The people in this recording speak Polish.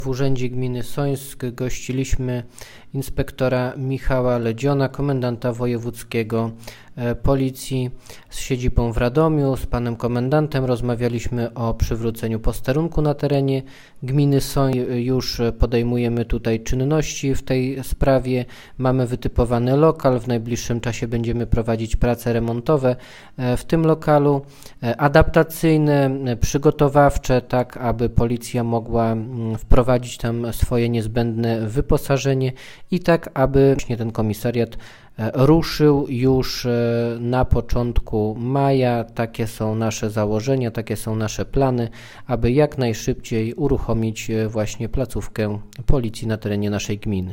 W Urzędzie Gminy Sońsk gościliśmy inspektora Michała Ledziona, komendanta wojewódzkiego Policji z siedzibą w Radomiu. Z panem komendantem rozmawialiśmy o przywróceniu posterunku na terenie gminy Sońsk. Już podejmujemy tutaj czynności w tej sprawie. Mamy wytypowany lokal. W najbliższym czasie będziemy prowadzić prace remontowe w tym lokalu, adaptacyjne, przygotowawcze, tak aby policja mogła wprowadzić tam swoje niezbędne wyposażenie i tak aby właśnie ten komisariat ruszył już na początku maja. Takie są nasze założenia, takie są nasze plany, aby jak najszybciej uruchomić właśnie placówkę policji na terenie naszej gminy.